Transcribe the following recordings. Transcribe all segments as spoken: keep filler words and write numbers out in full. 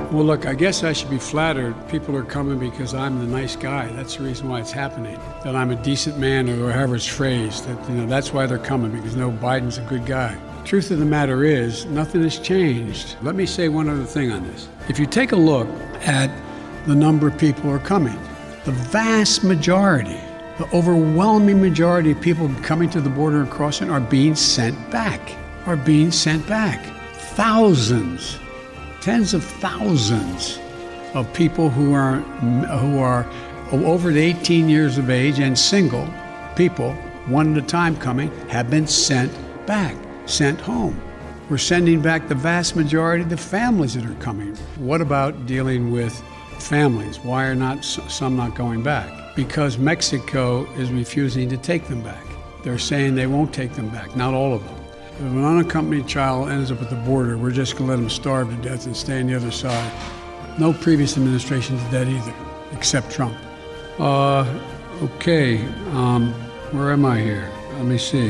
Well, look, I guess I should be flattered. People are coming because I'm the nice guy. That's the reason why it's happening. That I'm a decent man, or however it's phrased. That, you know, that's why they're coming, because no, Biden's a good guy. Truth of the matter is, nothing has changed. Let me say one other thing on this. If you take a look at the number of people who are coming, the vast majority, the overwhelming majority of people coming to the border and crossing are being sent back, are being sent back. Thousands. Tens of thousands of people who are who are over eighteen years of age and single people, one at a time coming, have been sent back, sent home. We're sending back the vast majority of the families that are coming. What about dealing with families? Why are not some not going back? Because Mexico is refusing to take them back. They're saying they won't take them back, not all of them. If an unaccompanied child ends up at the border, we're just going to let them starve to death and stay on the other side. No previous administration did that either, except Trump. Uh, okay, um, where am I here? Let me see.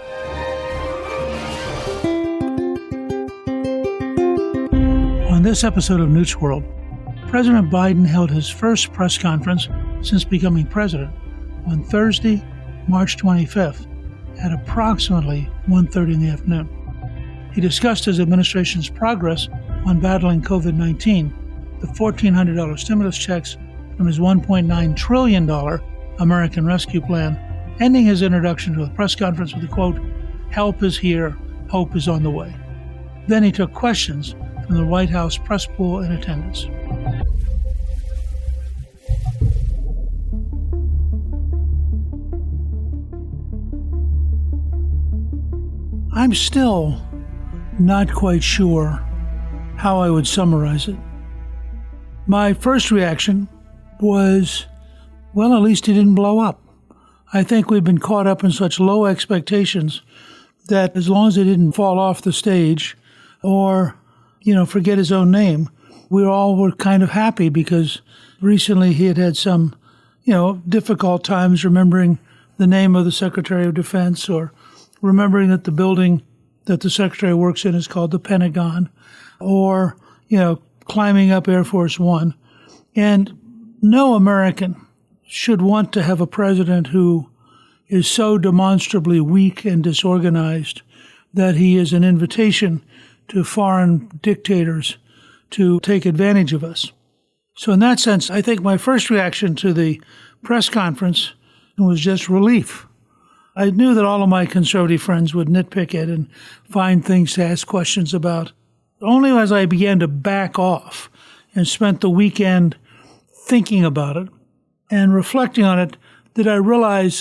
On this episode of Newt's World, President Biden held his first press conference since becoming president on Thursday, March twenty-fifth. At approximately one thirty in the afternoon. He discussed his administration's progress on battling covid nineteen, the fourteen hundred dollars stimulus checks from his one point nine trillion dollars American Rescue Plan, ending his introduction to a press conference with the quote, "Help is here, hope is on the way." Then he took questions from the White House press pool in attendance. I'm still not quite sure how I would summarize it. My first reaction was, well, at least he didn't blow up. I think we've been caught up in such low expectations that as long as he didn't fall off the stage or, you know, forget his own name, we all were kind of happy because recently he had had some, you know, difficult times remembering the name of the Secretary of Defense or remembering that the building that the Secretary works in is called the Pentagon, or, you know, climbing up Air Force One. And no American should want to have a president who is so demonstrably weak and disorganized that he is an invitation to foreign dictators to take advantage of us. So in that sense, I think my first reaction to the press conference was just relief. I knew that all of my conservative friends would nitpick it and find things to ask questions about. Only as I began to back off and spent the weekend thinking about it and reflecting on it did I realize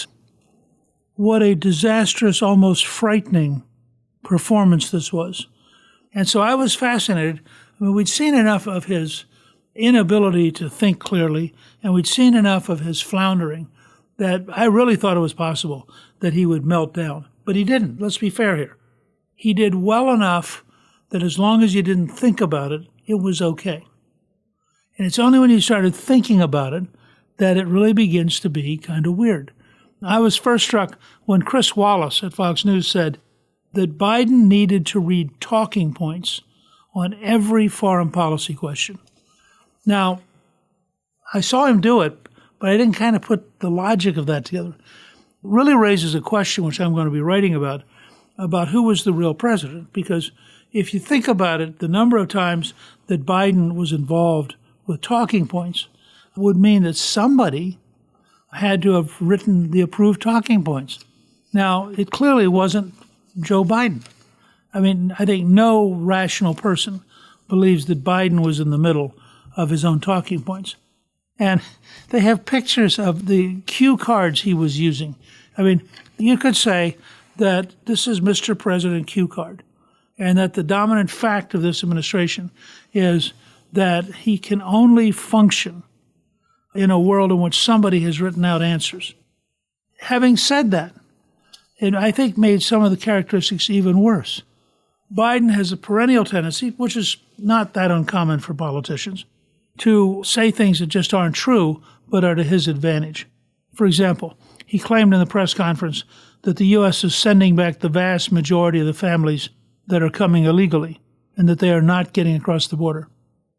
what a disastrous, almost frightening performance this was. And so I was fascinated. I mean, we'd seen enough of his inability to think clearly, and we'd seen enough of his floundering that I really thought it was possible that he would melt down. But he didn't. Let's be fair here. He did well enough that as long as you didn't think about it, it was okay. And it's only when you started thinking about it that it really begins to be kind of weird. I was first struck when Chris Wallace at Fox News said that Biden needed to read talking points on every foreign policy question. Now, I saw him do it, but I didn't kind of put the logic of that together. It really raises a question, which I'm going to be writing about, about who was the real president. Because if you think about it, the number of times that Biden was involved with talking points would mean that somebody had to have written the approved talking points. Now, it clearly wasn't Joe Biden. I mean, I think no rational person believes that Biden was in the middle of his own talking points. And they have pictures of the cue cards he was using. I mean, you could say that this is Mister President cue card, and that the dominant fact of this administration is that he can only function in a world in which somebody has written out answers. Having said that, it I think made some of the characteristics even worse. Biden has a perennial tendency, which is not that uncommon for politicians, to say things that just aren't true, but are to his advantage. For example, he claimed in the press conference that the U S is sending back the vast majority of the families that are coming illegally, and that they are not getting across the border.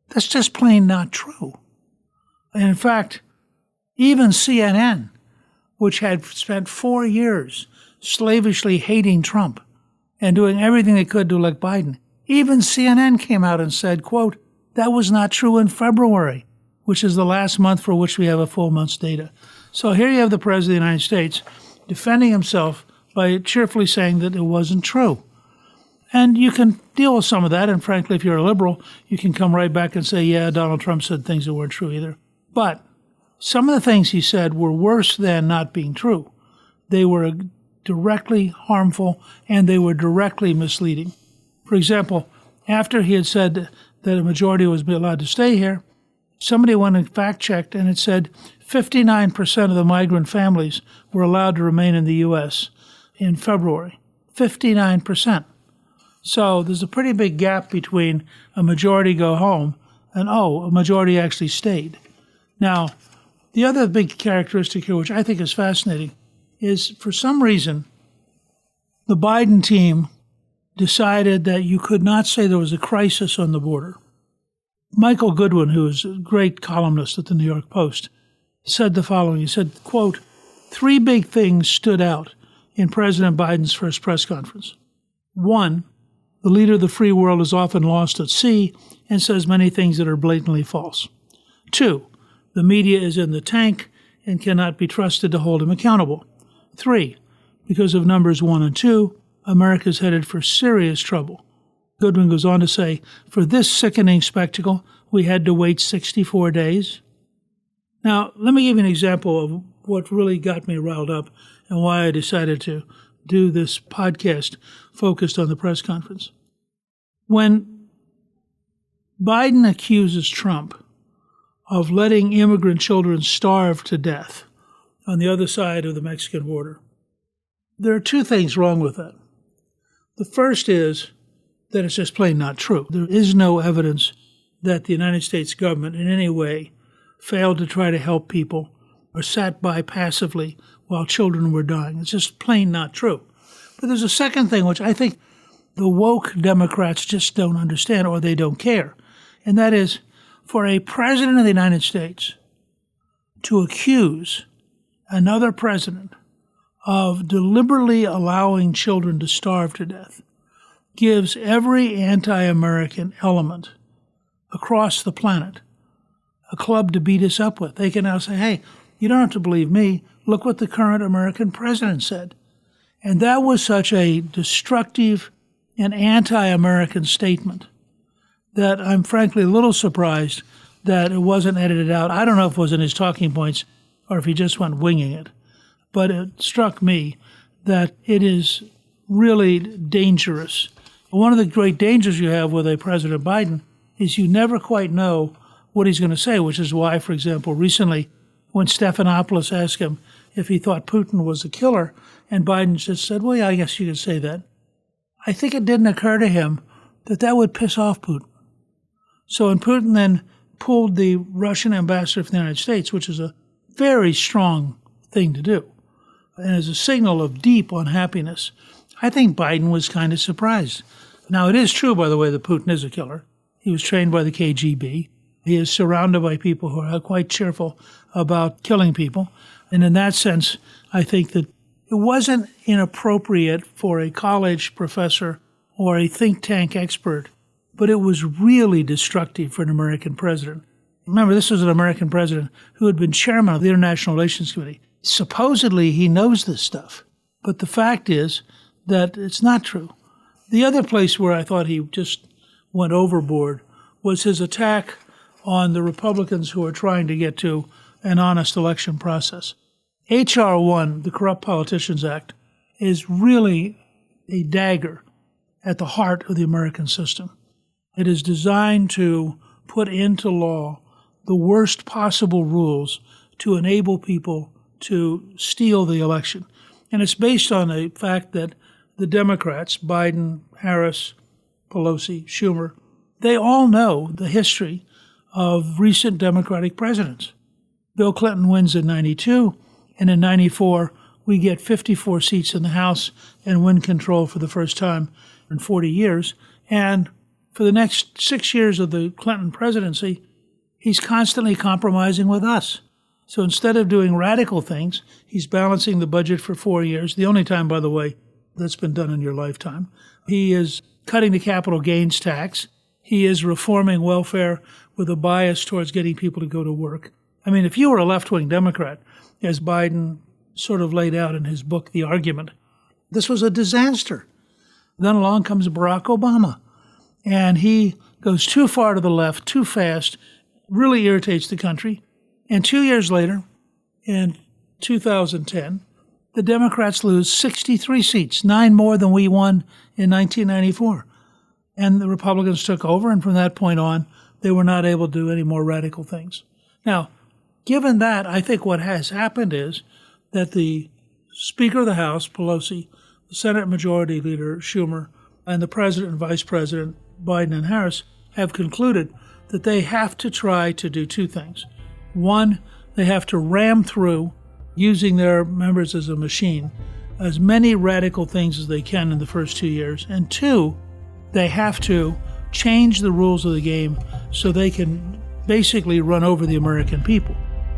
That's just plain not true. And in fact, even C N N, which had spent four years slavishly hating Trump and doing everything they could to elect Biden, even C N N came out and said, quote, that was not true in February, which is the last month for which we have a full month's data. So here you have the President of the United States defending himself by cheerfully saying that it wasn't true. And you can deal with some of that, and frankly, if you're a liberal, you can come right back and say, yeah, Donald Trump said things that weren't true either. But some of the things he said were worse than not being true. They were directly harmful, and they were directly misleading. For example, after he had said that a majority was allowed to stay here, somebody went and fact-checked, and it said fifty-nine percent of the migrant families were allowed to remain in the U S in February. fifty-nine percent. So there's a pretty big gap between a majority go home and, oh, a majority actually stayed. Now, the other big characteristic here, which I think is fascinating, is for some reason the Biden team decided that you could not say there was a crisis on the border. Michael Goodwin, who is a great columnist at the New York Post, said the following. He said, quote, three big things stood out in President Biden's first press conference. One, the leader of the free world is often lost at sea and says many things that are blatantly false. Two, the media is in the tank and cannot be trusted to hold him accountable. Three, because of numbers one and two, America is headed for serious trouble. Goodwin goes on to say, for this sickening spectacle, we had to wait sixty-four days. Now, let me give you an example of what really got me riled up and why I decided to do this podcast focused on the press conference. When Biden accuses Trump of letting immigrant children starve to death on the other side of the Mexican border, there are two things wrong with that. The first is that it's just plain not true. There is no evidence that the United States government in any way failed to try to help people or sat by passively while children were dying. It's just plain not true. But there's a second thing which I think the woke Democrats just don't understand or they don't care, and that is for a president of the United States to accuse another president of deliberately allowing children to starve to death gives every anti-American element across the planet a club to beat us up with. They can now say, hey, you don't have to believe me. Look what the current American president said. And that was such a destructive and anti-American statement that I'm frankly a little surprised that it wasn't edited out. I don't know if it was in his talking points or if he just went winging it. But it struck me that it is really dangerous. One of the great dangers you have with a President Biden is you never quite know what he's going to say, which is why, for example, recently when Stephanopoulos asked him if he thought Putin was a killer, and Biden just said, well, yeah, I guess you could say that. I think it didn't occur to him that that would piss off Putin. So when Putin then pulled the Russian ambassador from the United States, which is a very strong thing to do, and as a signal of deep unhappiness, I think Biden was kind of surprised. Now, it is true, by the way, that Putin is a killer. He was trained by the K G B. He is surrounded by people who are quite cheerful about killing people. And in that sense, I think that it wasn't inappropriate for a college professor or a think tank expert, but it was really destructive for an American president. Remember, this was an American president who had been chairman of the International Relations Committee. Supposedly, he knows this stuff. But the fact is that it's not true. The other place where I thought he just went overboard was his attack on the Republicans who are trying to get to an honest election process. H R one, the Corrupt Politicians Act, is really a dagger at the heart of the American system. It is designed to put into law the worst possible rules to enable people to steal the election. And it's based on the fact that the Democrats, Biden, Harris, Pelosi, Schumer, they all know the history of recent Democratic presidents. Bill Clinton wins in ninety-two, and in ninety-four, we get fifty-four seats in the House and win control for the first time in forty years. And for the next six years of the Clinton presidency, he's constantly compromising with us. So instead of doing radical things, he's balancing the budget for four years, the only time, by the way, that's been done in your lifetime. He is cutting the capital gains tax. He is reforming welfare with a bias towards getting people to go to work. I mean, if you were a left-wing Democrat, as Biden sort of laid out in his book, The Argument, this was a disaster. Then along comes Barack Obama, and he goes too far to the left, too fast, really irritates the country. And two years later, in two thousand ten, the Democrats lose sixty-three seats, nine more than we won in nineteen ninety-four. And the Republicans took over, and from that point on, they were not able to do any more radical things. Now, given that, I think what has happened is that the Speaker of the House, Pelosi, the Senate Majority Leader, Schumer, and the President and Vice President, Biden and Harris, have concluded that they have to try to do two things. One, they have to ram through, using their members as a machine, as many radical things as they can in the first two years. And two, they have to change the rules of the game so they can basically run over the American people.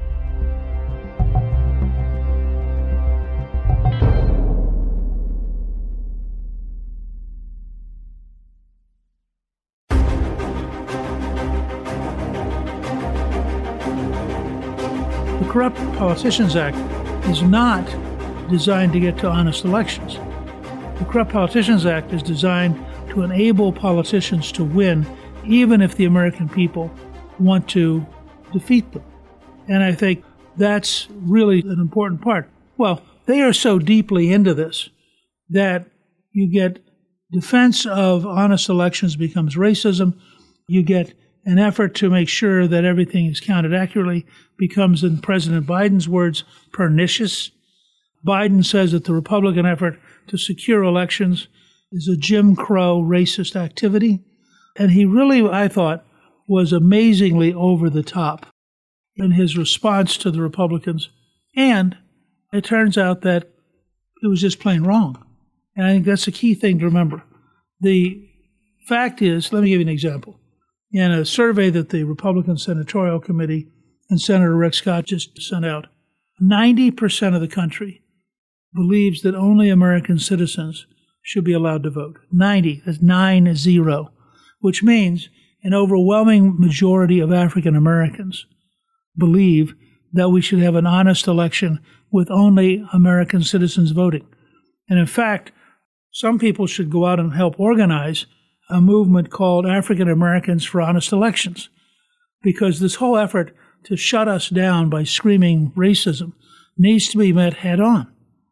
The Corrupt Politicians Act is not designed to get to honest elections. The Corrupt Politicians Act is designed to enable politicians to win, even if the American people want to defeat them. And I think that's really an important part. Well, they are so deeply into this that you get defense of honest elections becomes racism. You get an effort to make sure that everything is counted accurately becomes, in President Biden's words, pernicious. Biden says that the Republican effort to secure elections is a Jim Crow racist activity. And he really, I thought, was amazingly over the top in his response to the Republicans. And it turns out that it was just plain wrong. And I think that's a key thing to remember. The fact is, let me give you an example. In a survey that the Republican Senatorial Committee and Senator Rick Scott just sent out, ninety percent of the country believes that only American citizens should be allowed to vote. ninety, that's nine zero, which means an overwhelming majority of African Americans believe that we should have an honest election with only American citizens voting. And in fact, some people should go out and help organize a movement called African Americans for Honest Elections, because this whole effort to shut us down by screaming racism needs to be met head on.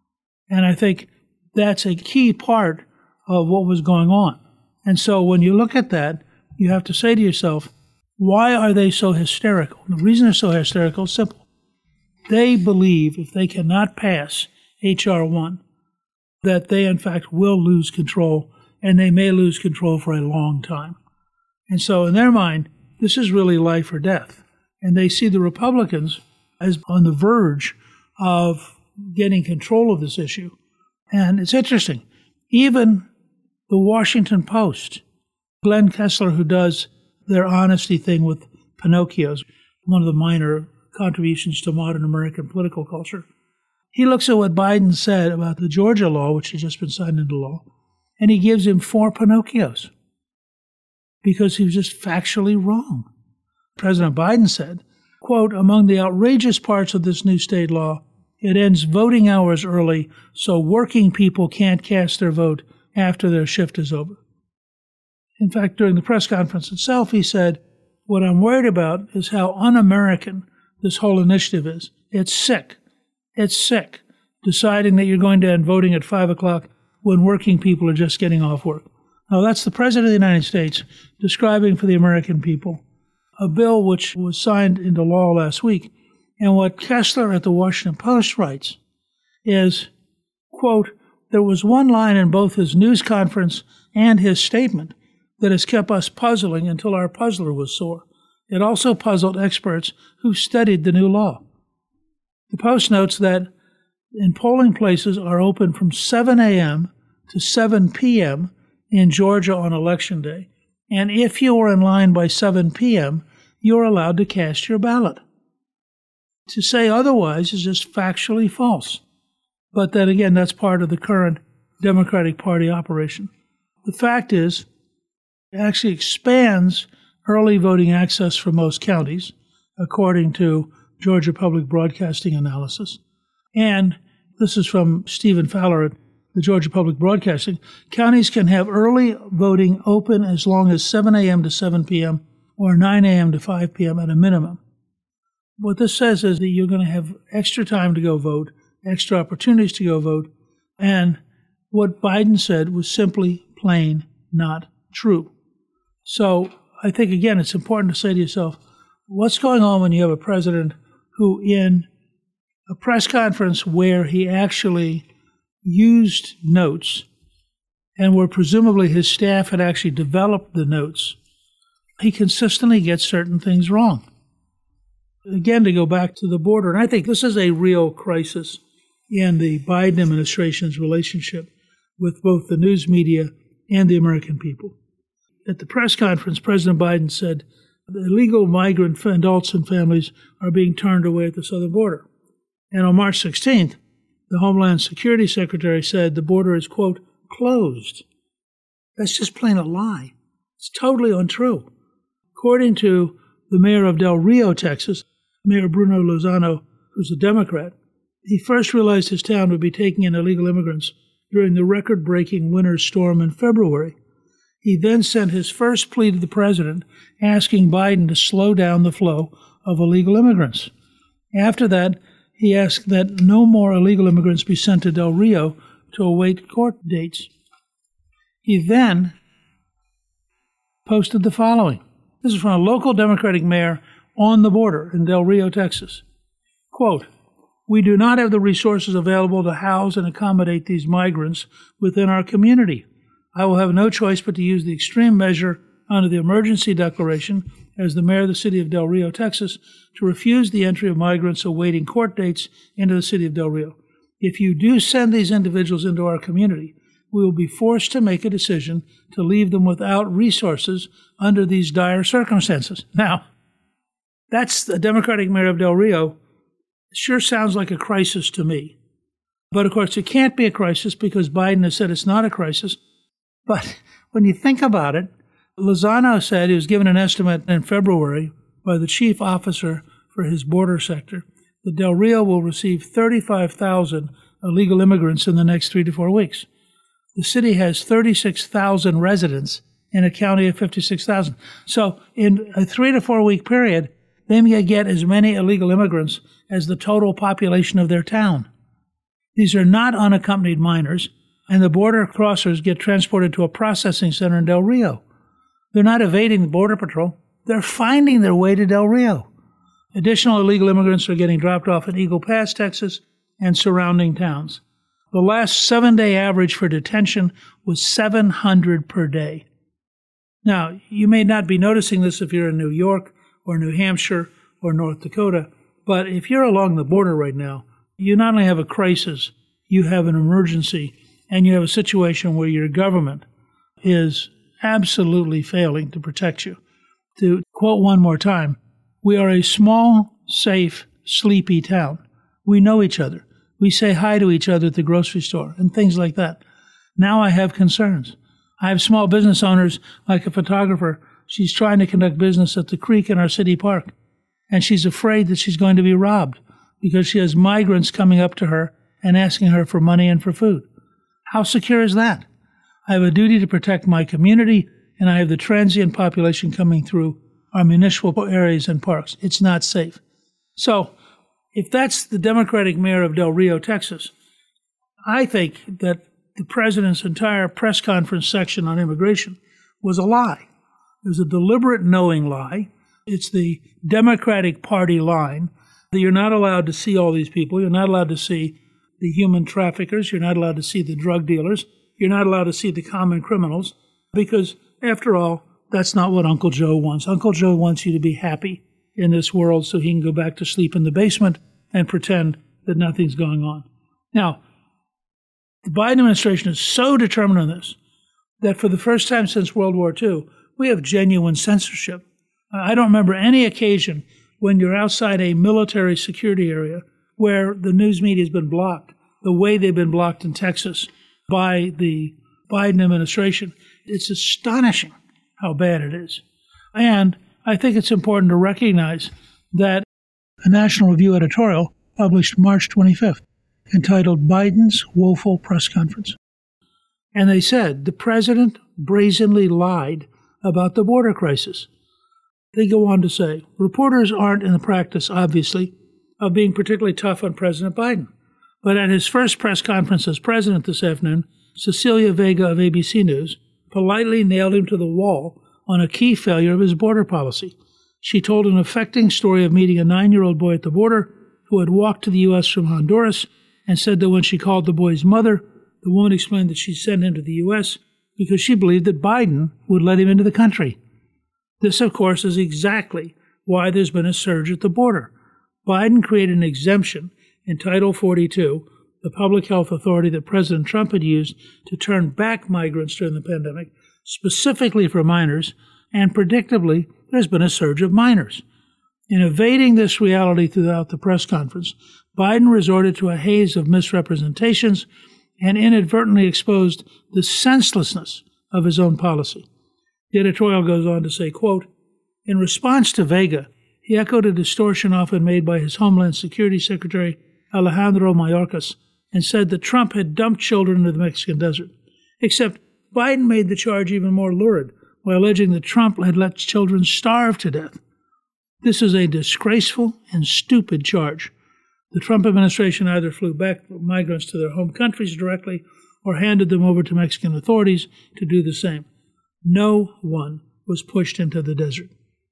And I think that's a key part of what was going on. And so when you look at that, you have to say to yourself, why are they so hysterical? The reason they're so hysterical is simple. They believe if they cannot pass H R one, that they in fact will lose control, and they may lose control for a long time. And so in their mind, this is really life or death. And they see the Republicans as on the verge of getting control of this issue. And it's interesting. Even the Washington Post, Glenn Kessler, who does their honesty thing with Pinocchios, one of the minor contributions to modern American political culture, he looks at what Biden said about the Georgia law, which has just been signed into law, and he gives him four Pinocchios because he was just factually wrong. President Biden said, quote, among the outrageous parts of this new state law, it ends voting hours early so working people can't cast their vote after their shift is over. In fact, during the press conference itself, he said, what I'm worried about is how un-American this whole initiative is. It's sick. It's sick, deciding that you're going to end voting at five o'clock when working people are just getting off work. Now, that's the President of the United States describing for the American people a bill which was signed into law last week. And what Kessler at the Washington Post writes is, quote, there was one line in both his news conference and his statement that has kept us puzzling until our puzzler was sore. It also puzzled experts who studied the new law. The Post notes that in polling places are open from seven a.m. to seven p.m. in Georgia on Election Day, And if you are in line by seven p.m., you're allowed to cast your ballot. To say otherwise is just factually false. But then again, that's part of the current Democratic Party operation. The fact is, it actually expands early voting access for most counties, according to Georgia Public Broadcasting analysis. And this is from Stephen Fowler at the Georgia Public Broadcasting. Counties can have early voting open as long as seven a.m. to seven p.m. or nine a.m. to five p.m. at a minimum. What this says is that you're going to have extra time to go vote, extra opportunities to go vote, and what Biden said was simply plain not true. So I think, again, it's important to say to yourself, what's going on when you have a president who, in a press conference where he actually used notes and where presumably his staff had actually developed the notes, he consistently gets certain things wrong. Again, to go back to the border, and I think this is a real crisis in the Biden administration's relationship with both the news media and the American people. At the press conference, President Biden said illegal migrant adults and families are being turned away at the southern border. And on March sixteenth, the Homeland Security Secretary said the border is, quote, closed. That's just plain a lie. It's totally untrue. According to the mayor of Del Rio, Texas, Mayor Bruno Lozano, who's a Democrat, he first realized his town would be taking in illegal immigrants during the record-breaking winter storm in February. He then sent his first plea to the president, asking Biden to slow down the flow of illegal immigrants. After that, he asked that no more illegal immigrants be sent to Del Rio to await court dates. He then posted the following. This is from a local Democratic mayor on the border in Del Rio, Texas. Quote, "We do not have the resources available to house and accommodate these migrants within our community. I will have no choice but to use the extreme measure under the emergency declaration as the mayor of the city of Del Rio, Texas, to refuse the entry of migrants awaiting court dates into the city of Del Rio. If you do send these individuals into our community, we will be forced to make a decision to leave them without resources under these dire circumstances." Now, that's the Democratic mayor of Del Rio. It sure sounds like a crisis to me. But of course, it can't be a crisis because Biden has said it's not a crisis. But when you think about it, Lozano said he was given an estimate in February by the chief officer for his border sector that Del Rio will receive thirty-five thousand illegal immigrants in the next three to four weeks. The city has thirty-six thousand residents in a county of fifty-six thousand. So in a three to four week period, they may get as many illegal immigrants as the total population of their town. These are not unaccompanied minors, and the border crossers get transported to a processing center in Del Rio. They're not evading the Border Patrol. They're finding their way to Del Rio. Additional illegal immigrants are getting dropped off in Eagle Pass, Texas, and surrounding towns. The last seven-day average for detention was seven hundred per day. Now, you may not be noticing this if you're in New York or New Hampshire or North Dakota, but if you're along the border right now, you not only have a crisis, you have an emergency, and you have a situation where your government is absolutely failing to protect you. To quote one more time, we are a small, safe, sleepy town. We know each other. We say hi to each other at the grocery store and things like that. Now I have concerns. I have small business owners, like a photographer. She's trying to conduct business at the creek in our city park, and she's afraid that she's going to be robbed because she has migrants coming up to her and asking her for money and for food. How secure is that? I have a duty to protect my community, and I have the transient population coming through our municipal areas and parks. It's not safe. So, if that's the Democratic mayor of Del Rio, Texas, I think that the president's entire press conference section on immigration was a lie. It was a deliberate, knowing lie. It's the Democratic Party line that you're not allowed to see all these people. You're not allowed to see the human traffickers. You're not allowed to see the drug dealers. You're not allowed to see the common criminals because, after all, that's not what Uncle Joe wants. Uncle Joe wants you to be happy in this world so he can go back to sleep in the basement and pretend that nothing's going on. Now, the Biden administration is so determined on this that for the first time since World War Two, We have genuine censorship. I don't remember any occasion when you're outside a military security area where the news media has been blocked, the way they've been blocked in Texas by the Biden administration. It's astonishing how bad it is. And I think it's important to recognize that a National Review editorial published March twenty-fifth entitled Biden's Woeful Press Conference. And they said the president brazenly lied about the border crisis. They go on to say, reporters aren't in the practice, obviously, of being particularly tough on President Biden. But at his first press conference as president this afternoon, Cecilia Vega of A B C News politely nailed him to the wall on a key failure of his border policy. She told an affecting story of meeting a nine-year-old boy at the border who had walked to the U S from Honduras and said that when she called the boy's mother, the woman explained that she sent him to the U S because she believed that Biden would let him into the country. This, of course, is exactly why there's been a surge at the border. Biden created an exemption in Title forty-two, the public health authority that President Trump had used to turn back migrants during the pandemic, specifically for minors, and predictably, there's been a surge of minors. In evading this reality throughout the press conference, Biden resorted to a haze of misrepresentations and inadvertently exposed the senselessness of his own policy. The editorial goes on to say, quote, in response to Vega, he echoed a distortion often made by his Homeland Security Secretary Alejandro Mayorkas and said that Trump had dumped children into the Mexican desert. Except Biden made the charge even more lurid by alleging that Trump had let children starve to death. This is a disgraceful and stupid charge. The Trump administration either flew back migrants to their home countries directly or handed them over to Mexican authorities to do the same. No one was pushed into the desert.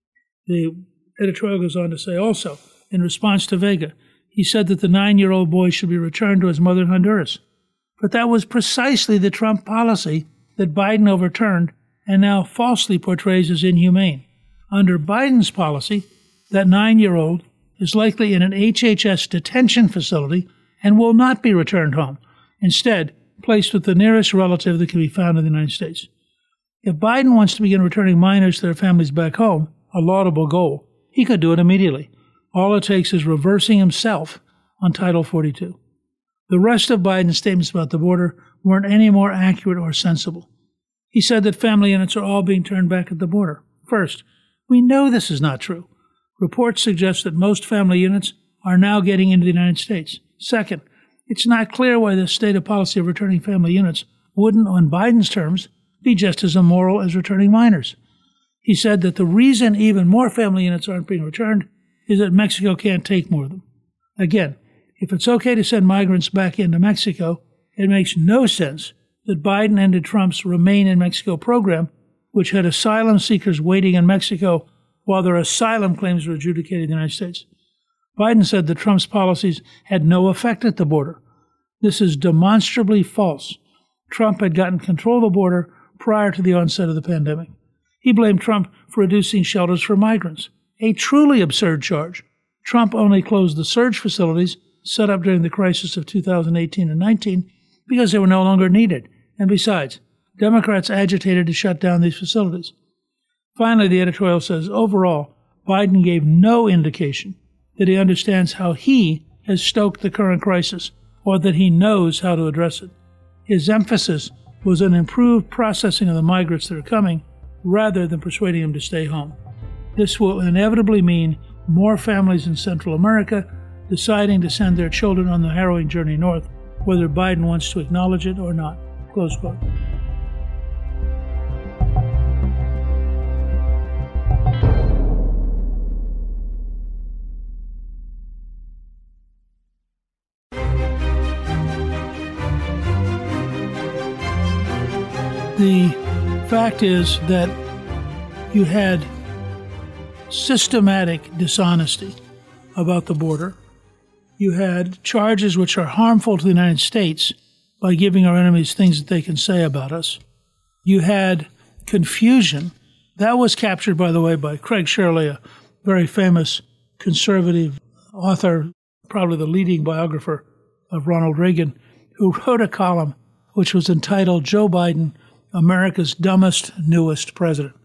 The editorial goes on to say also, in response to Vega, he said that the nine-year-old boy should be returned to his mother in Honduras. But that was precisely the Trump policy that Biden overturned and now falsely portrays as inhumane. Under Biden's policy, that nine-year-old is likely in an H H S detention facility and will not be returned home, instead placed with the nearest relative that can be found in the United States. If Biden wants to begin returning minors to their families back home, a laudable goal, he could do it immediately. All it takes is reversing himself on Title forty-two. The rest of Biden's statements about the border weren't any more accurate or sensible. He said that family units are all being turned back at the border. First, we know this is not true. Reports suggest that most family units are now getting into the United States. Second, it's not clear why this stated policy of returning family units wouldn't, on Biden's terms, be just as immoral as returning minors. He said that the reason even more family units aren't being returned is that Mexico can't take more of them. Again, if it's okay to send migrants back into Mexico, it makes no sense that Biden ended Trump's Remain in Mexico program, which had asylum seekers waiting in Mexico while their asylum claims were adjudicated in the United States. Biden said that Trump's policies had no effect at the border. This is demonstrably false. Trump had gotten control of the border prior to the onset of the pandemic. He blamed Trump for reducing shelters for migrants, a truly absurd charge. Trump only closed the surge facilities set up during the crisis of two thousand eighteen and nineteen because they were no longer needed. And besides, Democrats agitated to shut down these facilities. Finally, the editorial says, overall, Biden gave no indication that he understands how he has stoked the current crisis or that he knows how to address it. His emphasis was on improved processing of the migrants that are coming rather than persuading them to stay home. This will inevitably mean more families in Central America deciding to send their children on the harrowing journey north, whether Biden wants to acknowledge it or not. Close quote. The fact is that you had systematic dishonesty about the border. You had charges which are harmful to the United States by giving our enemies things that they can say about us. You had confusion. That was captured, by the way, by Craig Shirley, a very famous conservative author, probably the leading biographer of Ronald Reagan, who wrote a column which was entitled Joe Biden, America's Dumbest, Newest President.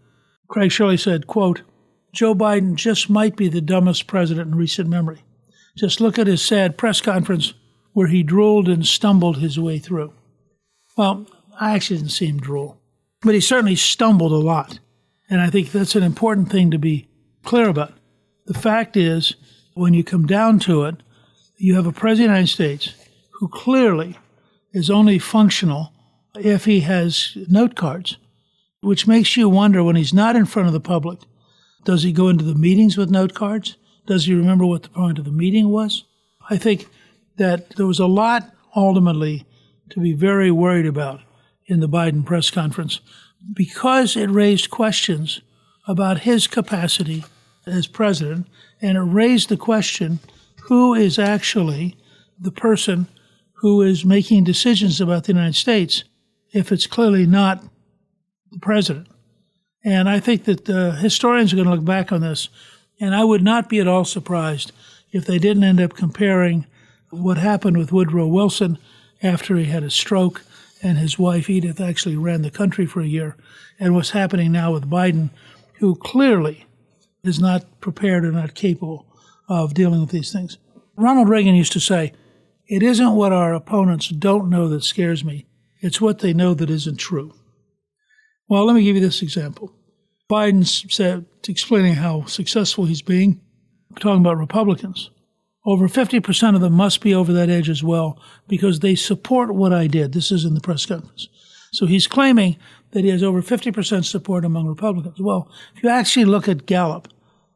Craig Shirley said, quote, Joe Biden just might be the dumbest president in recent memory. Just look at his sad press conference where he drooled and stumbled his way through. Well, I actually didn't see him drool, but he certainly stumbled a lot. And I think that's an important thing to be clear about. The fact is, when you come down to it, you have a president of the United States who clearly is only functional if he has note cards, which makes you wonder when he's not in front of the public, does he go into the meetings with note cards? Does he remember what the point of the meeting was? I think that there was a lot ultimately to be very worried about in the Biden press conference because it raised questions about his capacity as president, and it raised the question, who is actually the person who is making decisions about the United States if it's clearly not the president? And I think that the historians are going to look back on this, and I would not be at all surprised if they didn't end up comparing what happened with Woodrow Wilson after he had a stroke and his wife Edith actually ran the country for a year, and what's happening now with Biden, who clearly is not prepared or not capable of dealing with these things. Ronald Reagan used to say, it isn't what our opponents don't know that scares me, it's what they know that isn't true. Well, let me give you this example. Biden said, explaining how successful he's being, talking about Republicans. Over fifty percent of them must be over that edge as well because they support what I did. This is in the press conference. So he's claiming that he has over fifty percent support among Republicans. Well, if you actually look at Gallup,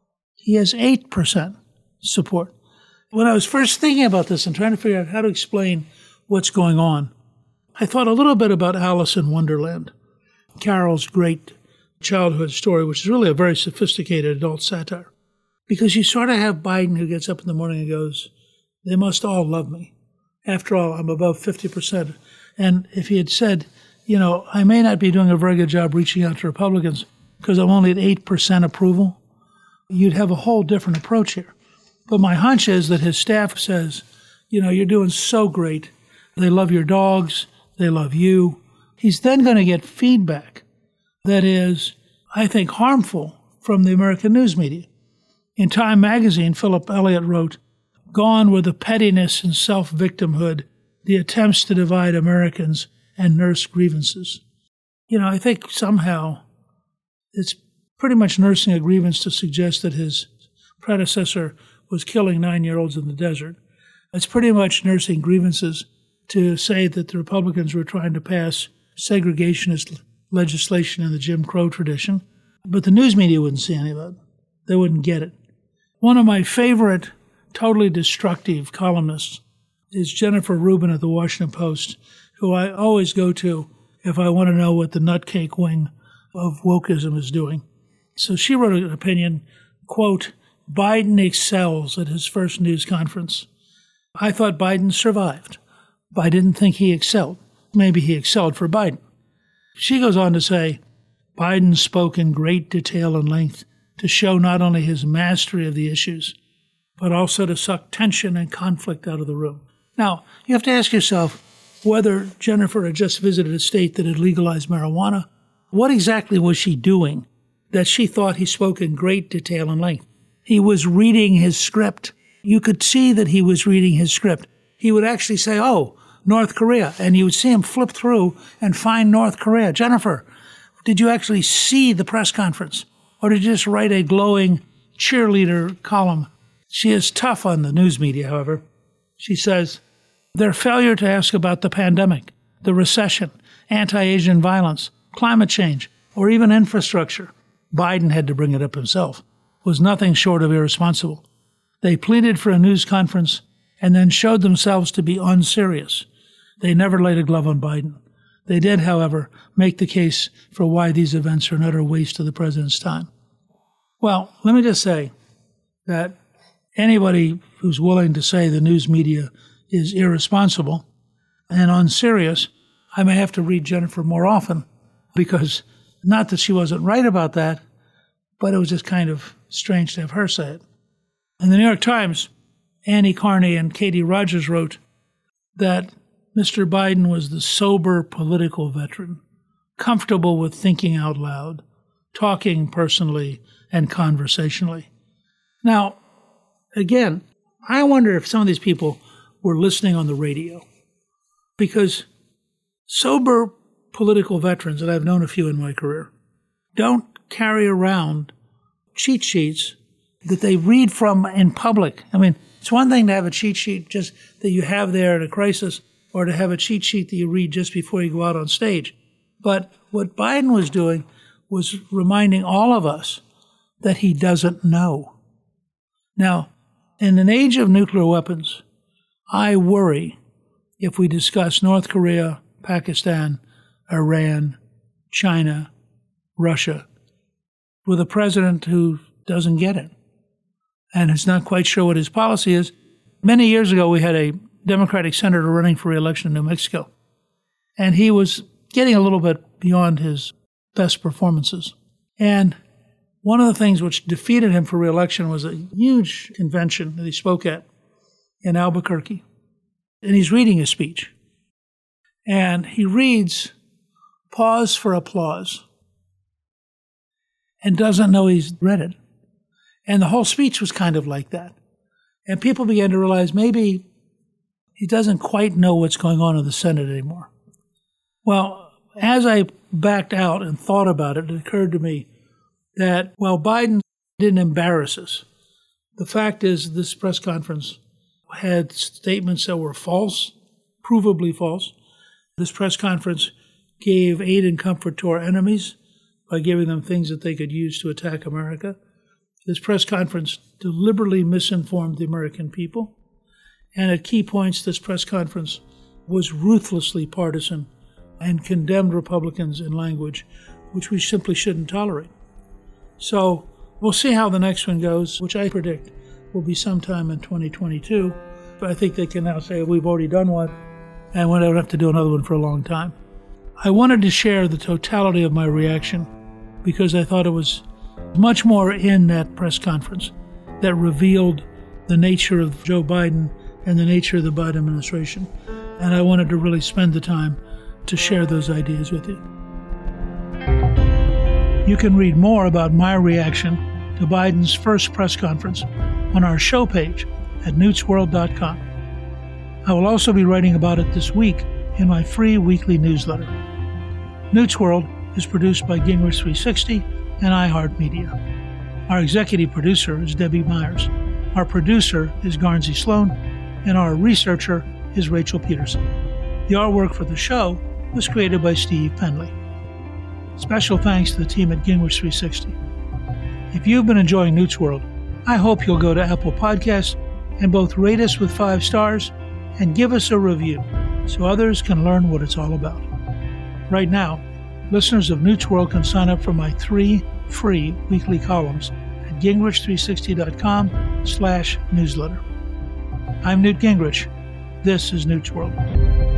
he has eight percent support. When I was first thinking about this and trying to figure out how to explain what's going on, I thought a little bit about Alice in Wonderland, Carol's great childhood story, which is really a very sophisticated adult satire. Because you sort of have Biden who gets up in the morning and goes, they must all love me. After all, I'm above fifty percent. And if he had said, you know, I may not be doing a very good job reaching out to Republicans because I'm only at eight percent approval, you'd have a whole different approach here. But my hunch is that his staff says, you know, you're doing so great. They love your dogs. They love you. He's then going to get feedback that is, I think, harmful from the American news media. In Time magazine, Philip Elliott wrote, gone were the pettiness and self-victimhood, the attempts to divide Americans and nurse grievances. You know, I think somehow it's pretty much nursing a grievance to suggest that his predecessor was killing nine-year-olds in the desert. It's pretty much nursing grievances to say that the Republicans were trying to pass segregationist legislation in the Jim Crow tradition, but the news media wouldn't see any of it. They wouldn't get it. One of my favorite totally destructive columnists is Jennifer Rubin at the Washington Post, who I always go to if I want to know what the nutcake wing of wokeism is doing. So she wrote an opinion, quote, Biden excels at his first news conference. I thought Biden survived, but I didn't think he excelled. Maybe he excelled for Biden. She goes on to say, Biden spoke in great detail and length to show not only his mastery of the issues, but also to suck tension and conflict out of the room. Now, you have to ask yourself whether Jennifer had just visited a state that had legalized marijuana. What exactly was she doing that she thought he spoke in great detail and length? He was reading his script. You could see that he was reading his script. He would actually say, oh, North Korea, and you would see him flip through and find North Korea. Jennifer, did you actually see the press conference? Or did you just write a glowing cheerleader column? She is tough on the news media, however. She says, their failure to ask about the pandemic, the recession, anti-Asian violence, climate change, or even infrastructure, Biden had to bring it up himself, was nothing short of irresponsible. They pleaded for a news conference and then showed themselves to be unserious. They never laid a glove on Biden. They did, however, make the case for why these events are an utter waste of the president's time. Well, let me just say that anybody who's willing to say the news media is irresponsible and unserious, I may have to read Jennifer more often because not that she wasn't right about that, but it was just kind of strange to have her say it. In the New York Times, Annie Carney and Katie Rogers wrote that Mister Biden was the sober political veteran, comfortable with thinking out loud, talking personally and conversationally. Now, again, I wonder if some of these people were listening on the radio, because sober political veterans, and I've known a few in my career, don't carry around cheat sheets that they read from in public. I mean, it's one thing to have a cheat sheet just that you have there at a crisis, or to have a cheat sheet that you read just before you go out on stage. But what Biden was doing was reminding all of us that he doesn't know. Now, in an age of nuclear weapons, I worry if we discuss North Korea, Pakistan, Iran, China, Russia, with a president who doesn't get it and is not quite sure what his policy is. Many years ago, we had a Democratic senator running for re-election in New Mexico, and he was getting a little bit beyond his best performances. And one of the things which defeated him for re-election was a huge convention that he spoke at in Albuquerque. And he's reading his speech. And he reads, "Pause for applause," and doesn't know he's read it. And the whole speech was kind of like that. And people began to realize maybe he doesn't quite know what's going on in the Senate anymore. Well, as I backed out and thought about it, it occurred to me that while Biden didn't embarrass us, the fact is this press conference had statements that were false, provably false. This press conference gave aid and comfort to our enemies by giving them things that they could use to attack America. This press conference deliberately misinformed the American people. And at key points, this press conference was ruthlessly partisan and condemned Republicans in language which we simply shouldn't tolerate. So we'll see how the next one goes, which I predict will be sometime in twenty twenty-two. But I think they can now say we've already done one, and we don't have to do another one for a long time. I wanted to share the totality of my reaction because I thought it was much more in that press conference that revealed the nature of Joe Biden and the nature of the Biden administration. And I wanted to really spend the time to share those ideas with you. You can read more about my reaction to Biden's first press conference on our show page at newts world dot com. I will also be writing about it this week in my free weekly newsletter. Newt's World is produced by Gingrich three sixty and iHeartMedia. Our executive producer is Debbie Myers. Our producer is Garnsey Sloan, and our researcher is Rachel Peterson. The artwork for the show was created by Steve Penley. Special thanks to the team at Gingrich three sixty. If you've been enjoying Newt's World, I hope you'll go to Apple Podcasts and both rate us with five stars and give us a review so others can learn what it's all about. Right now, listeners of Newt's World can sign up for my three free weekly columns at gingrich three sixty dot com slash newsletter. I'm Newt Gingrich. This is Newt's World.